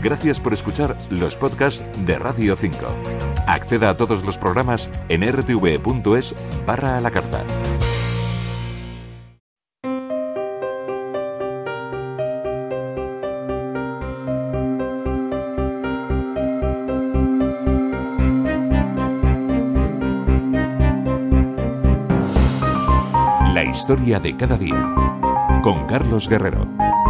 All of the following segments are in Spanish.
Gracias por escuchar los podcasts de Radio 5. Acceda a todos los programas en rtv.es/a la carta. La historia de cada día, con Carlos Guerrero.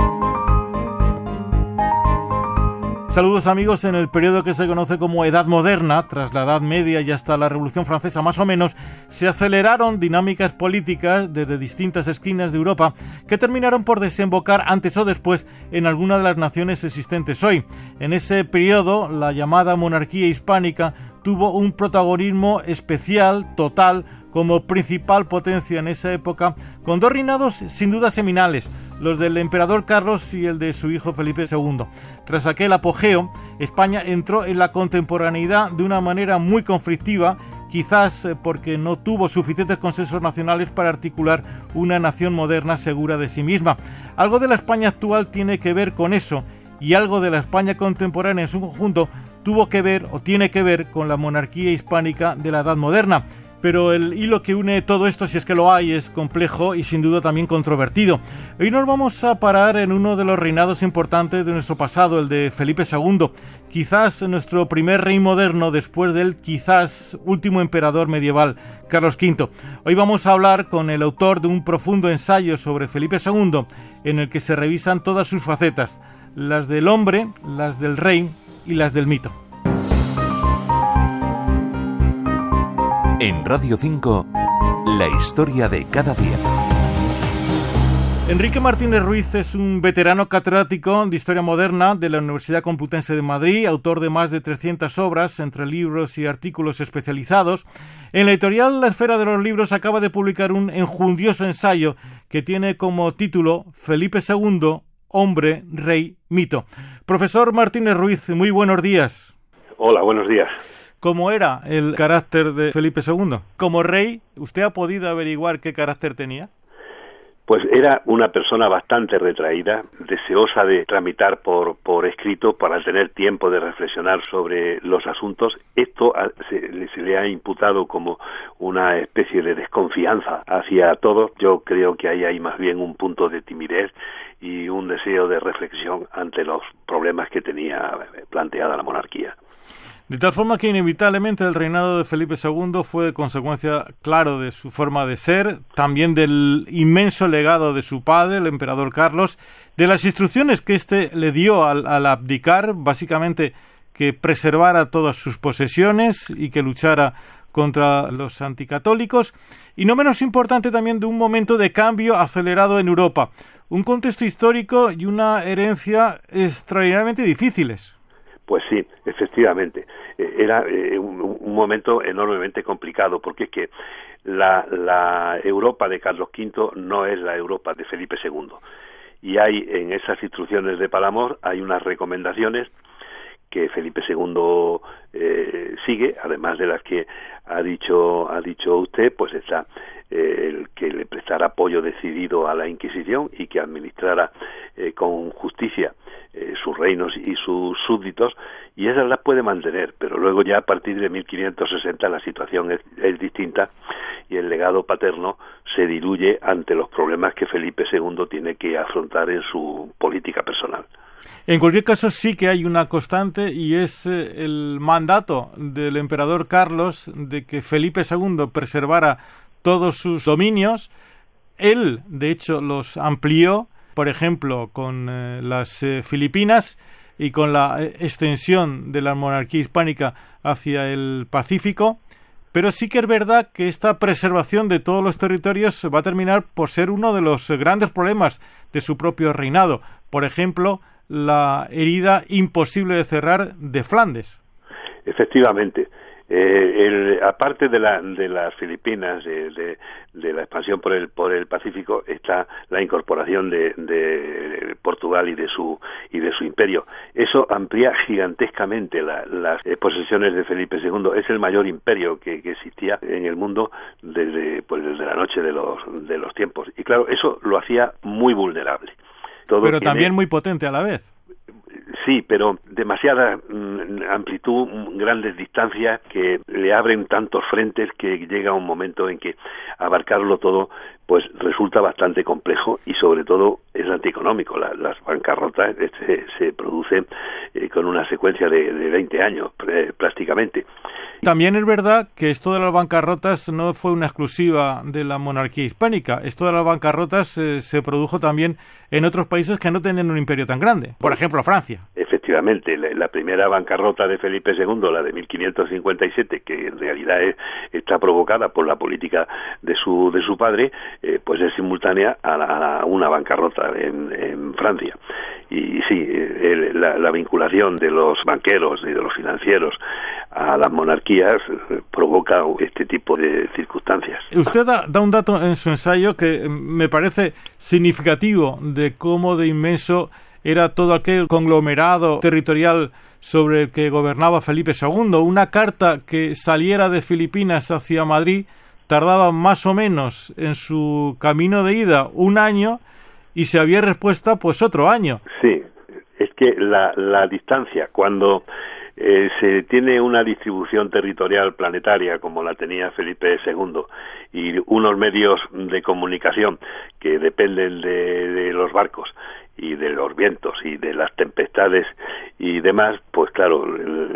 Saludos amigos. En el periodo que se conoce como Edad Moderna, tras la Edad Media y hasta la Revolución Francesa más o menos, se aceleraron dinámicas políticas desde distintas esquinas de Europa que terminaron por desembocar antes o después en alguna de las naciones existentes hoy. En ese periodo, la llamada monarquía hispánica tuvo un protagonismo especial, total, como principal potencia en esa época, con dos reinados sin duda seminales, los del emperador Carlos y el de su hijo Felipe II. Tras aquel apogeo, España entró en la contemporaneidad de una manera muy conflictiva, quizás porque no tuvo suficientes consensos nacionales para articular una nación moderna segura de sí misma. Algo de la España actual tiene que ver con eso, y algo de la España contemporánea en su conjunto tuvo que ver o tiene que ver con la monarquía hispánica de la Edad Moderna. Pero el hilo que une todo esto, si es que lo hay, es complejo y sin duda también controvertido. Hoy nos vamos a parar en uno de los reinados importantes de nuestro pasado, el de Felipe II, quizás nuestro primer rey moderno después del quizás último emperador medieval, Carlos V. Hoy vamos a hablar con el autor de un profundo ensayo sobre Felipe II, en el que se revisan todas sus facetas, las del hombre, las del rey y las del mito. En Radio 5, la historia de cada día. Enrique Martínez Ruiz es un veterano catedrático de Historia Moderna de la Universidad Complutense de Madrid, autor de más de 300 obras, entre libros y artículos especializados. En la editorial La Esfera de los Libros acaba de publicar un enjundioso ensayo que tiene como título Felipe II, hombre, rey, mito. Profesor Martínez Ruiz, muy buenos días. Hola, buenos días. ¿Cómo era el carácter de Felipe II? Como rey, ¿usted ha podido averiguar qué carácter tenía? Pues era una persona bastante retraída, deseosa de tramitar por escrito para tener tiempo de reflexionar sobre los asuntos. Esto se le ha imputado como una especie de desconfianza hacia todos. Yo creo que ahí hay más bien un punto de timidez y un deseo de reflexión ante los problemas que tenía planteada la monarquía. De tal forma que inevitablemente el reinado de Felipe II fue consecuencia, claro, de su forma de ser, también del inmenso legado de su padre, el emperador Carlos, de las instrucciones que éste le dio al abdicar, básicamente que preservara todas sus posesiones y que luchara contra los anticatólicos, y no menos importante también de un momento de cambio acelerado en Europa, un contexto histórico y una herencia extraordinariamente difíciles. Pues sí, efectivamente. Era un momento enormemente complicado, porque es que la Europa de Carlos V no es la Europa de Felipe II. Y hay en esas instrucciones de Palamós, hay unas recomendaciones que Felipe II sigue, además de las que ha dicho usted, pues está el que le prestara apoyo decidido a la Inquisición y que administrara con justicia sus reinos y sus súbditos, y esas las puede mantener, pero luego ya a partir de 1560 la situación es distinta y el legado paterno se diluye ante los problemas que Felipe II tiene que afrontar en su política personal. En cualquier caso sí que hay una constante y es el mandato del emperador Carlos de que Felipe II preservara todos sus dominios. Él, de hecho, los amplió, por ejemplo, con las Filipinas y con la extensión de la monarquía hispánica hacia el Pacífico, pero sí que es verdad que esta preservación de todos los territorios va a terminar por ser uno de los grandes problemas de su propio reinado. Por ejemplo, la herida imposible de cerrar de Flandes. Efectivamente. Aparte de las Filipinas, de la expansión por el Pacífico, está la incorporación de Portugal y de su imperio. Eso amplía gigantescamente las posesiones de Felipe II. Es el mayor imperio que existía en el mundo desde la noche de los tiempos. Y claro, eso lo hacía muy vulnerable. Pero también muy potente a la vez. Sí, pero demasiada amplitud, grandes distancias que le abren tantos frentes que llega un momento en que abarcarlo todo pues resulta bastante complejo y sobre todo es antieconómico. Las bancarrotas se producen con una secuencia de 20 años prácticamente. También es verdad que esto de las bancarrotas no fue una exclusiva de la monarquía hispánica. Esto de las bancarrotas se produjo también en otros países que no tenían un imperio tan grande. Por ejemplo, Francia. Efectivamente, la primera bancarrota de Felipe II, la de 1557, que en realidad está provocada por la política de su padre, pues es simultánea a una bancarrota en Francia. Y sí, la vinculación de los banqueros y de los financieros a las monarquías provoca este tipo de circunstancias. Usted da un dato en su ensayo que me parece significativo de cómo de inmenso era todo aquel conglomerado territorial sobre el que gobernaba Felipe II. Una carta que saliera de Filipinas hacia Madrid tardaba más o menos en su camino de ida 1 año y si había respuesta, pues otro año. Sí, es que la distancia, cuando se tiene una distribución territorial planetaria como la tenía Felipe II y unos medios de comunicación que dependen de los barcos y de los vientos y de las tempestades y demás, pues claro,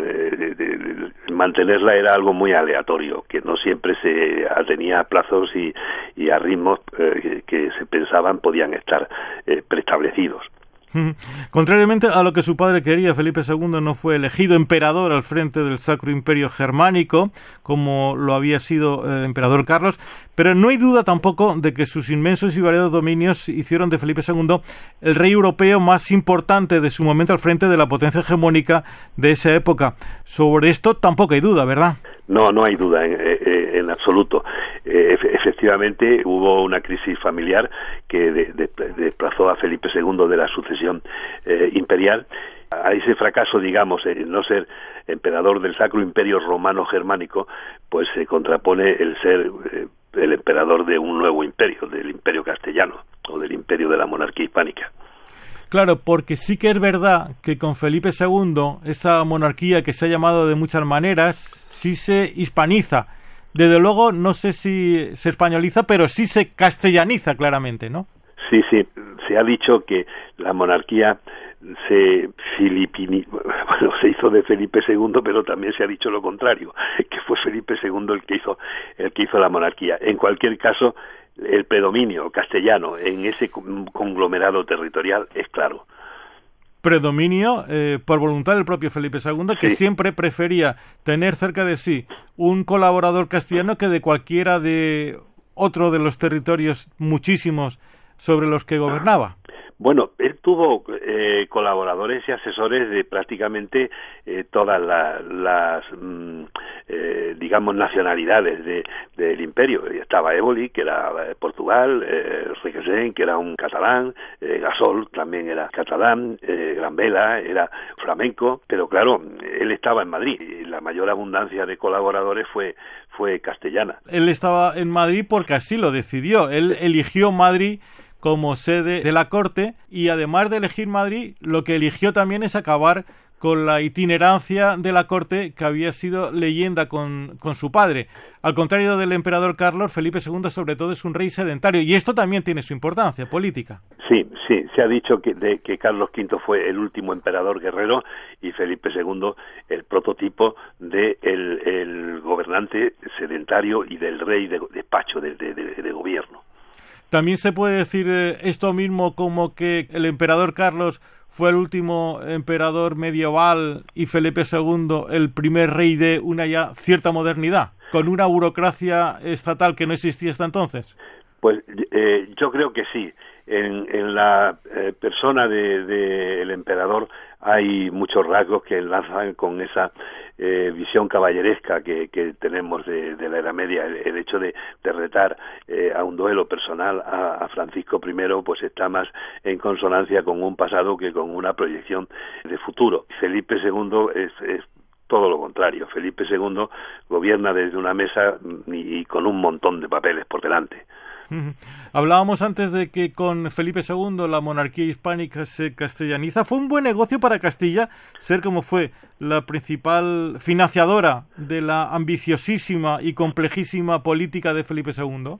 mantenerla era algo muy aleatorio, que no siempre se atenía a plazos y a ritmos que se pensaban podían estar preestablecidos. Contrariamente a lo que su padre quería, Felipe II no fue elegido emperador al frente del Sacro Imperio Germánico, como lo había sido emperador Carlos, pero no hay duda tampoco de que sus inmensos y variados dominios hicieron de Felipe II el rey europeo más importante de su momento al frente de la potencia hegemónica de esa época. Sobre esto tampoco hay duda, ¿verdad? No hay duda en absoluto. Efectivamente hubo una crisis familiar que desplazó a Felipe II de la sucesión imperial. A ese fracaso, digamos, en no ser emperador del Sacro Imperio Romano Germánico, pues se contrapone el ser el emperador de un nuevo imperio, del Imperio Castellano o del Imperio de la Monarquía Hispánica. Claro, porque sí que es verdad que con Felipe II, esa monarquía que se ha llamado de muchas maneras, sí se hispaniza. Desde luego, no sé si se españoliza, pero sí se castellaniza claramente, ¿no? Sí, se ha dicho que la monarquía se hizo de Felipe II, pero también se ha dicho lo contrario, que fue Felipe II el que hizo la monarquía. En cualquier caso, el predominio castellano en ese conglomerado territorial es claro. Predominio por voluntad del propio Felipe II, que siempre prefería tener cerca de sí un colaborador castellano que de cualquiera de otro de los territorios muchísimos sobre los que gobernaba. Bueno, él tuvo colaboradores y asesores de prácticamente todas las digamos, nacionalidades del imperio. Estaba Éboli, que era Portugal, Requesens, que era un catalán, Gasol también era catalán, Granvela era flamenco, pero claro, él estaba en Madrid y la mayor abundancia de colaboradores fue castellana. Él estaba en Madrid porque así lo decidió. Él eligió Madrid como sede de la corte y además de elegir Madrid, lo que eligió también es acabar con la itinerancia de la corte que había sido leyenda con su padre. Al contrario del emperador Carlos, Felipe II sobre todo es un rey sedentario y esto también tiene su importancia política. Sí, se ha dicho que Carlos V fue el último emperador guerrero y Felipe II el prototipo de el gobernante sedentario y del rey de despacho, de gobierno. También se puede decir esto mismo como que el emperador Carlos fue el último emperador medieval y Felipe II el primer rey de una ya cierta modernidad, con una burocracia estatal que no existía hasta entonces. Pues yo creo que sí. En la persona del emperador hay muchos rasgos que enlazan con esa visión caballeresca que tenemos de la Edad Media. El hecho de retar a un duelo personal a Francisco I pues está más en consonancia con un pasado que con una proyección de futuro. Felipe II es todo lo contrario. Felipe II gobierna desde una mesa y con un montón de papeles por delante. Hablábamos antes de que con Felipe II la monarquía hispánica se castellaniza. ¿Fue un buen negocio para Castilla ser, como fue, la principal financiadora de la ambiciosísima y complejísima política de Felipe II?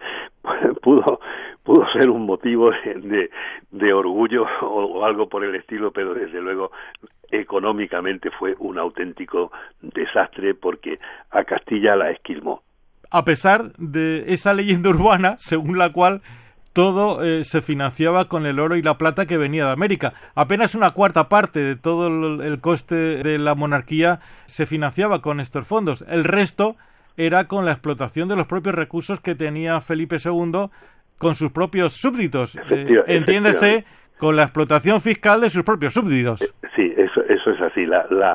Pudo ser un motivo de orgullo o algo por el estilo, pero desde luego económicamente fue un auténtico desastre porque a Castilla la esquilmó. A pesar de esa leyenda urbana según la cual todo se financiaba con el oro y la plata que venía de América. Apenas una cuarta parte de todo el coste de la monarquía se financiaba con estos fondos. El resto era con la explotación de los propios recursos que tenía Felipe II con sus propios súbditos. Entiéndese, con la explotación fiscal de sus propios súbditos. Sí, eso es así. La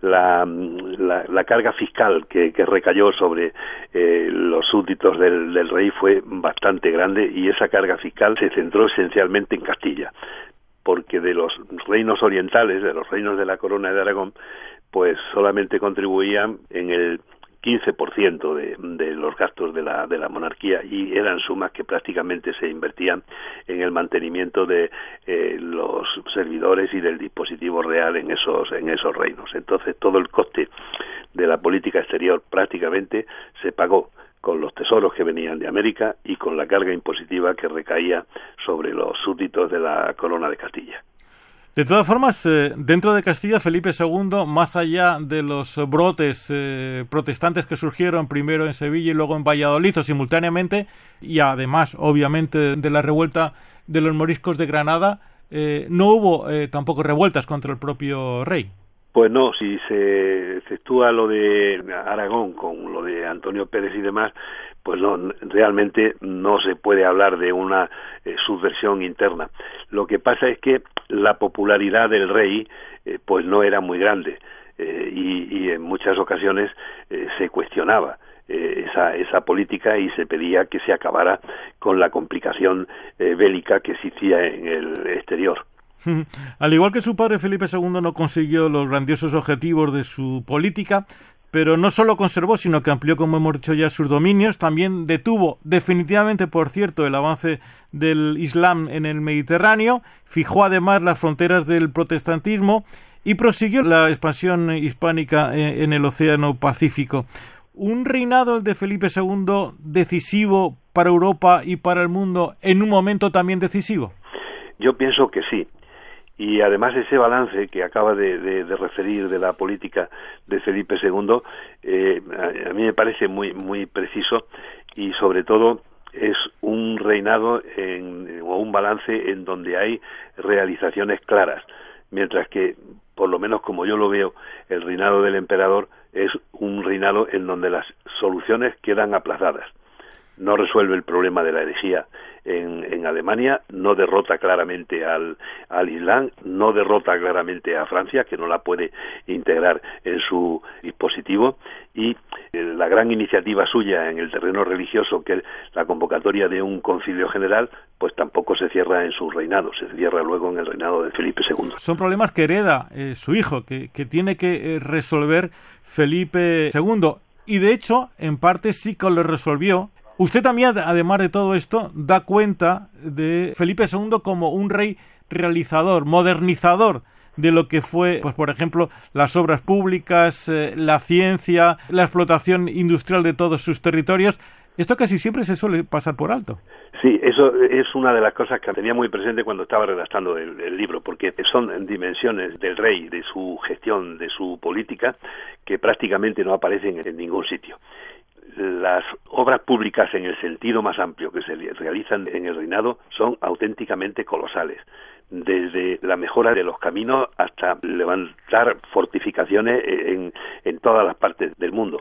carga fiscal que recayó sobre los súbditos del rey fue bastante grande, y esa carga fiscal se centró esencialmente en Castilla, porque de los reinos orientales, de los reinos de la Corona de Aragón, pues solamente contribuían en el 15% de los gastos de la monarquía, y eran sumas que prácticamente se invertían en el mantenimiento de los servidores y del dispositivo real en esos reinos. Entonces todo el coste de la política exterior prácticamente se pagó con los tesoros que venían de América y con la carga impositiva que recaía sobre los súbditos de la Corona de Castilla. De todas formas, dentro de Castilla, Felipe II, más allá de los brotes protestantes que surgieron primero en Sevilla y luego en Valladolid simultáneamente, y además, obviamente, de la revuelta de los moriscos de Granada, no hubo tampoco revueltas contra el propio rey. Pues no, si se exceptúa lo de Aragón con lo de Antonio Pérez y demás, pues no, realmente no se puede hablar de una subversión interna. Lo que pasa es que la popularidad del rey pues no era muy grande, y en muchas ocasiones se cuestionaba esa política y se pedía que se acabara con la complicación bélica que existía en el exterior. Al igual que su padre, Felipe II no consiguió los grandiosos objetivos de su política, pero no solo conservó, sino que amplió, como hemos dicho ya, sus dominios. También detuvo definitivamente, por cierto, el avance del Islam en el Mediterráneo, fijó además las fronteras del protestantismo y prosiguió la expansión hispánica en el Océano Pacífico. ¿Un reinado, el de Felipe II, decisivo para Europa y para el mundo en un momento también decisivo? Yo pienso que sí. Y además ese balance que acaba de referir de la política de Felipe II, a mí me parece muy preciso, y sobre todo es un reinado o un balance en donde hay realizaciones claras, mientras que, por lo menos como yo lo veo, el reinado del emperador es un reinado en donde las soluciones quedan aplazadas. No resuelve el problema de la herejía en Alemania, no derrota claramente al Islam, no derrota claramente a Francia, que no la puede integrar en su dispositivo, y la gran iniciativa suya en el terreno religioso, que es la convocatoria de un concilio general, pues tampoco se cierra en su reinado, se cierra luego en el reinado de Felipe II. Son problemas que hereda su hijo, que tiene que resolver Felipe II, y de hecho, en parte sí que lo resolvió. Usted también, además de todo esto, da cuenta de Felipe II como un rey realizador, modernizador de lo que fue, pues por ejemplo, las obras públicas, la ciencia, la explotación industrial de todos sus territorios. Esto casi siempre se suele pasar por alto. Sí, eso es una de las cosas que tenía muy presente cuando estaba redactando el libro, porque son dimensiones del rey, de su gestión, de su política, que prácticamente no aparecen en ningún sitio. Las obras públicas en el sentido más amplio que se realizan en el reinado son auténticamente colosales, desde la mejora de los caminos hasta levantar fortificaciones en todas las partes del mundo.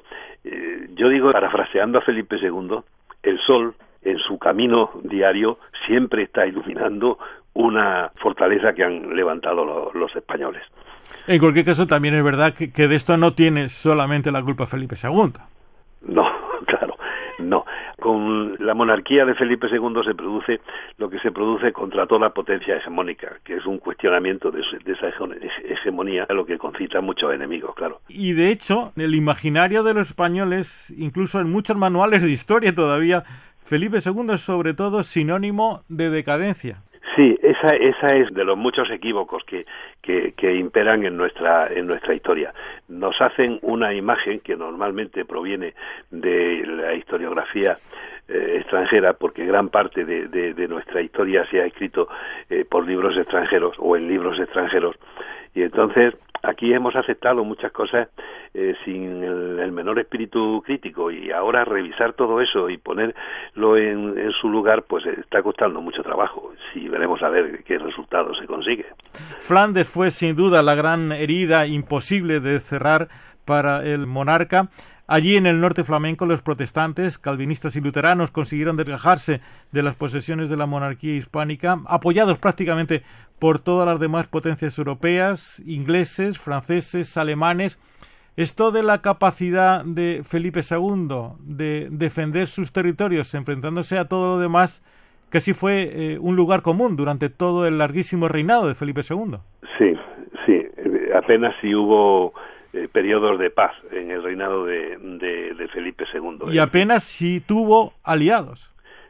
Yo digo, parafraseando a Felipe II, el sol en su camino diario siempre está iluminando una fortaleza que han levantado los españoles. En cualquier caso, también es verdad que de esto no tiene solamente la culpa Felipe II. No, claro, no. Con la monarquía de Felipe II se produce lo que se produce contra toda potencia hegemónica, que es un cuestionamiento de esa hegemonía, lo que concita muchos enemigos, claro. Y de hecho, en el imaginario de los españoles, incluso en muchos manuales de historia todavía, Felipe II es sobre todo sinónimo de decadencia. Sí, esa es de los muchos equívocos que imperan en nuestra historia. Nos hacen una imagen que normalmente proviene de la historiografía extranjera, porque gran parte de nuestra historia se ha escrito por libros extranjeros o en libros extranjeros, y entonces aquí hemos aceptado muchas cosas sin el menor espíritu crítico, y ahora revisar todo eso y ponerlo en su lugar pues está costando mucho trabajo. Sí, veremos a ver qué resultado se consigue. Flandes fue sin duda la gran herida imposible de cerrar para el monarca. Allí en el norte flamenco los protestantes, calvinistas y luteranos consiguieron desgajarse de las posesiones de la monarquía hispánica, apoyados prácticamente por todas las demás potencias europeas, ingleses, franceses, alemanes. Esto de la capacidad de Felipe II de defender sus territorios enfrentándose a todo lo demás casi fue un lugar común durante todo el larguísimo reinado de Felipe II. Sí, apenas si hubo periodos de paz en el reinado de Felipe II. Y apenas si tuvo aliados.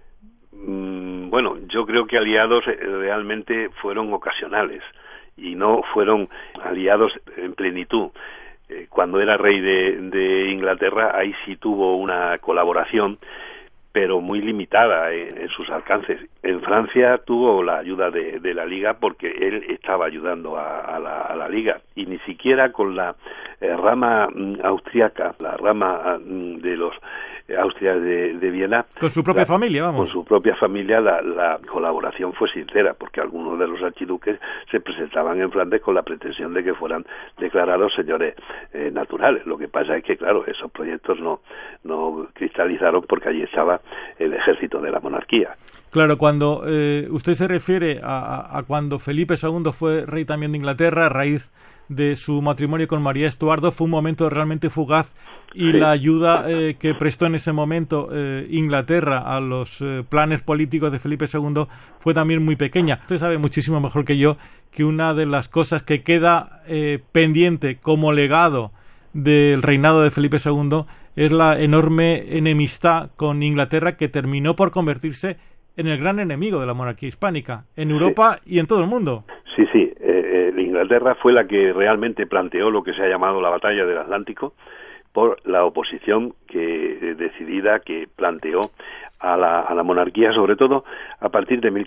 Bueno, yo creo que aliados realmente fueron ocasionales y no fueron aliados en plenitud. Cuando era rey de Inglaterra, ahí sí tuvo una colaboración, pero muy limitada en sus alcances. En Francia tuvo la ayuda de la Liga porque él estaba ayudando a la Liga, y ni siquiera con la rama austríaca, la rama de los Austria de Viena. Con su propia familia, vamos. Con su propia familia la colaboración fue sincera, porque algunos de los archiduques se presentaban en Flandes con la pretensión de que fueran declarados señores naturales. Lo que pasa es que, claro, esos proyectos no cristalizaron porque allí estaba el ejército de la monarquía. Claro, cuando usted se refiere a cuando Felipe II fue rey también de Inglaterra, a raíz de su matrimonio con María Estuardo, fue un momento realmente fugaz, y sí, la ayuda que prestó en ese momento Inglaterra a los planes políticos de Felipe II fue también muy pequeña. Usted sabe muchísimo mejor que yo que una de las cosas que queda pendiente como legado del reinado de Felipe II es la enorme enemistad con Inglaterra, que terminó por convertirse en el gran enemigo de la monarquía hispánica, en Europa y en todo el mundo. Sí. Inglaterra fue la que realmente planteó lo que se ha llamado la batalla del Atlántico, por la oposición decidida que planteó a la monarquía, sobre todo a partir de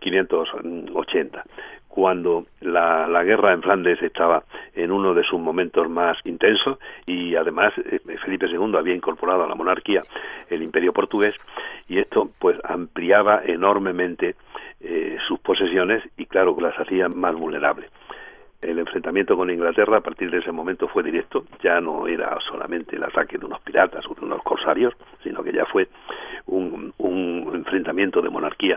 1580, cuando la guerra en Flandes estaba en uno de sus momentos más intensos, y además Felipe II había incorporado a la monarquía el Imperio portugués, y esto pues ampliaba enormemente sus posesiones y, claro, las hacía más vulnerables. El enfrentamiento con Inglaterra a partir de ese momento fue directo, ya no era solamente el ataque de unos piratas o de unos corsarios, sino que ya fue un enfrentamiento de monarquía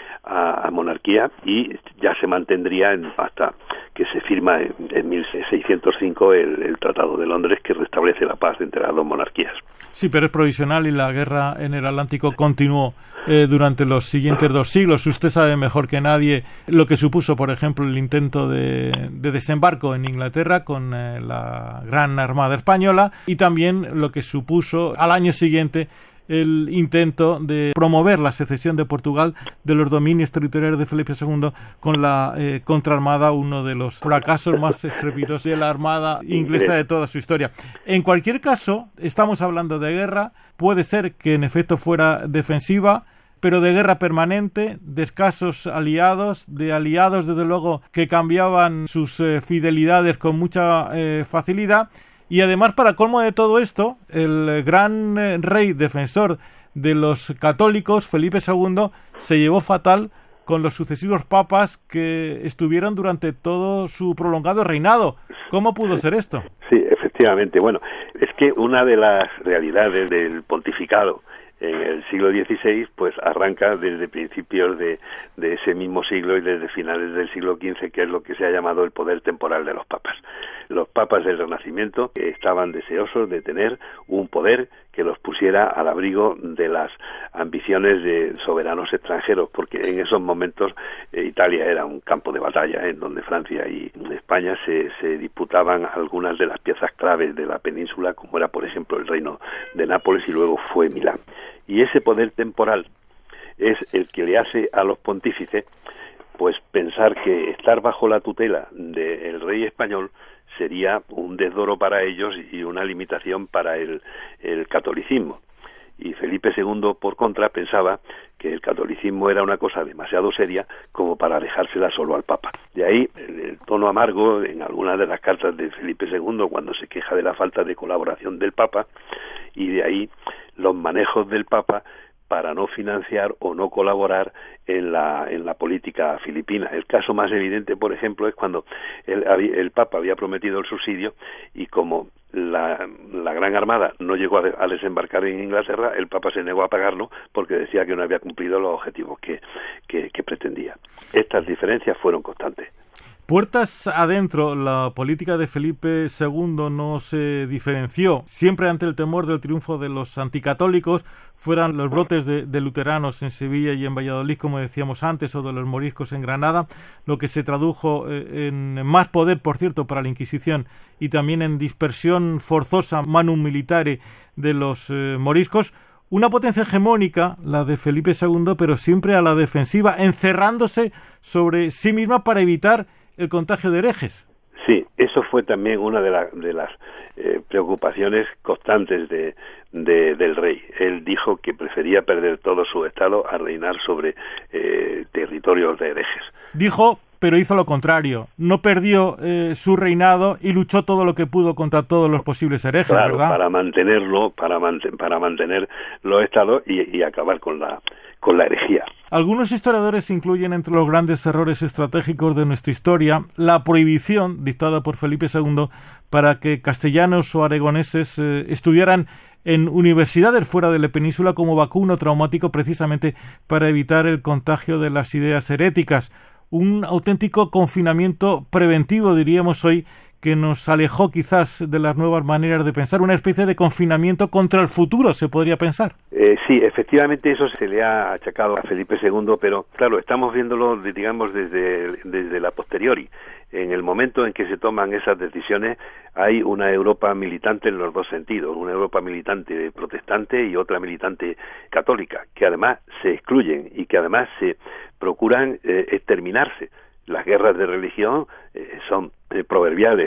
a monarquía, y ya se mantendría hasta que se firma en 1605 el Tratado de Londres, que restablece la paz entre las dos monarquías. Sí, pero es provisional, y la guerra en el Atlántico continuó durante los siguientes 2 siglos. Usted sabe mejor que nadie lo que supuso, por ejemplo, el intento de desembarco en Inglaterra con la Gran Armada Española, y también lo que supuso al año siguiente el intento de promover la secesión de Portugal de los dominios territoriales de Felipe II con la contraarmada, uno de los fracasos más estrepitosos de la armada inglesa de toda su historia. En cualquier caso, estamos hablando de guerra. Puede ser que en efecto fuera defensiva, pero de guerra permanente, de escasos aliados, de aliados desde luego que cambiaban sus fidelidades con mucha facilidad. Y además, para colmo de todo esto, el gran rey defensor de los católicos, Felipe II, se llevó fatal con los sucesivos papas que estuvieron durante todo su prolongado reinado. ¿Cómo pudo ser esto? Sí, efectivamente. Bueno, es que una de las realidades del pontificado en el siglo XVI, pues arranca desde principios de ese mismo siglo y desde finales del siglo XV, que es lo que se ha llamado el poder temporal de los papas. Los papas del Renacimiento estaban deseosos de tener un poder que los pusiera al abrigo de las ambiciones de soberanos extranjeros, porque en esos momentos Italia era un campo de batalla en donde Francia y España se disputaban algunas de las piezas claves de la península, como era, por ejemplo, el reino de Nápoles, y luego fue Milán. Y ese poder temporal es el que le hace a los pontífices pues pensar que estar bajo la tutela del rey español sería un desdoro para ellos y una limitación para el catolicismo. Y Felipe II, por contra, pensaba que el catolicismo era una cosa demasiado seria como para dejársela solo al Papa. De ahí el tono amargo en algunas de las cartas de Felipe II cuando se queja de la falta de colaboración del Papa, y de ahí los manejos del Papa para no financiar o no colaborar en la política filipina. El caso más evidente, por ejemplo, es cuando el Papa había prometido el subsidio y como la Gran Armada no llegó a desembarcar en Inglaterra, el Papa se negó a pagarlo porque decía que no había cumplido los objetivos que pretendía. Estas diferencias fueron constantes. Puertas adentro, la política de Felipe II no se diferenció. Siempre ante el temor del triunfo de los anticatólicos, fueran los brotes de luteranos en Sevilla y en Valladolid, como decíamos antes, o de los moriscos en Granada, lo que se tradujo en más poder, por cierto, para la Inquisición, y también en dispersión forzosa, manum militare, de los moriscos. Una potencia hegemónica, la de Felipe II, pero siempre a la defensiva, encerrándose sobre sí misma para evitar el contagio de herejes. Sí, eso fue también una de las preocupaciones constantes del rey. Él dijo que prefería perder todo su estado a reinar sobre territorios de herejes. Dijo, pero hizo lo contrario. No perdió su reinado y luchó todo lo que pudo contra todos los posibles herejes, claro, ¿verdad? Para mantenerlo, para mantener los estados y acabar con la herejía. Algunos historiadores incluyen entre los grandes errores estratégicos de nuestra historia la prohibición dictada por Felipe II para que castellanos o aragoneses estudiaran en universidades fuera de la península como vacuno traumático, precisamente para evitar el contagio de las ideas heréticas. Un auténtico confinamiento preventivo, diríamos hoy, que nos alejó quizás de las nuevas maneras de pensar, una especie de confinamiento contra el futuro, se podría pensar. Sí, efectivamente eso se le ha achacado a Felipe II, pero claro, estamos viéndolo, digamos, desde la posteriori. En el momento en que se toman esas decisiones hay una Europa militante en los dos sentidos, una Europa militante protestante y otra militante católica, que además se excluyen y que además se procuran exterminarse. Las guerras de religión son proverbiales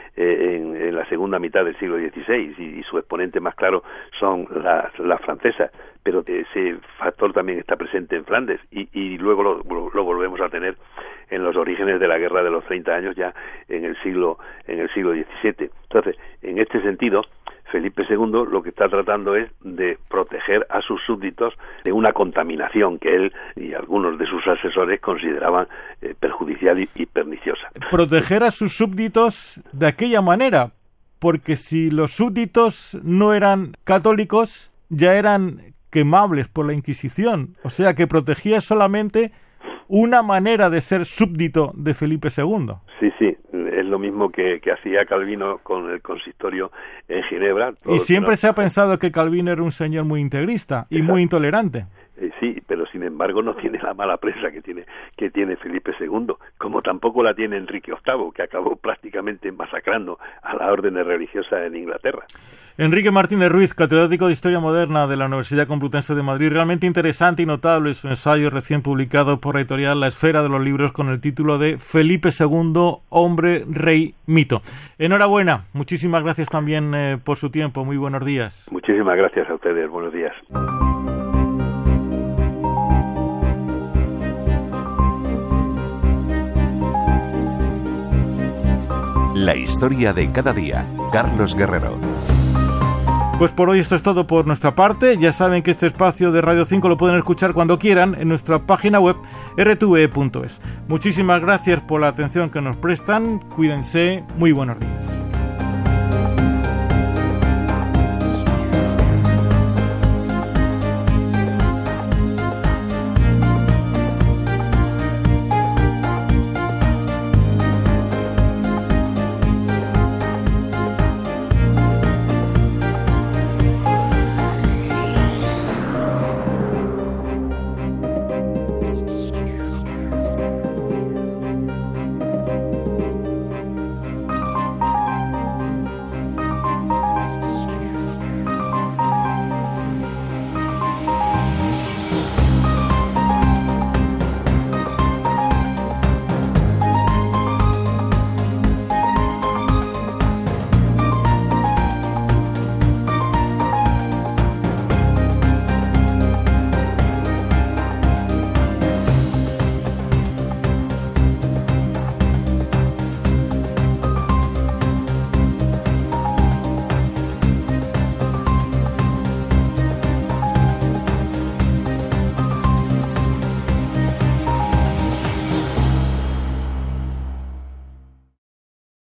en la segunda mitad del siglo XVI y su exponente más claro son las francesas, pero ese factor también está presente en Flandes y luego lo volvemos a tener en los orígenes de la guerra de los 30 años ya en el siglo XVII. Entonces, en este sentido, Felipe II lo que está tratando es de proteger a sus súbditos de una contaminación que él y algunos de sus asesores consideraban perjudicial y perniciosa. Proteger a sus súbditos de aquella manera, porque si los súbditos no eran católicos, ya eran quemables por la Inquisición. O sea que protegía solamente una manera de ser súbdito de Felipe II. Sí, es lo mismo que hacía Calvino con el consistorio en Ginebra. Y siempre se ha pensado que Calvino era un señor muy integrista y muy intolerante. Sí, pero sin embargo no tiene la mala prensa que tiene Felipe II, como tampoco la tiene Enrique VIII, que acabó prácticamente masacrando a las órdenes religiosas en Inglaterra. Enrique Martínez Ruiz, catedrático de Historia Moderna de la Universidad Complutense de Madrid. Realmente interesante y notable su ensayo recién publicado por la editorial La Esfera de los Libros con el título de Felipe II, hombre, rey, mito. Enhorabuena, muchísimas gracias también por su tiempo. Muy buenos días. Muchísimas gracias a ustedes, buenos días. La historia de cada día. Carlos Guerrero. Pues por hoy esto es todo por nuestra parte. Ya saben que este espacio de Radio 5 lo pueden escuchar cuando quieran en nuestra página web rtve.es. Muchísimas gracias por la atención que nos prestan. Cuídense. Muy buenos días.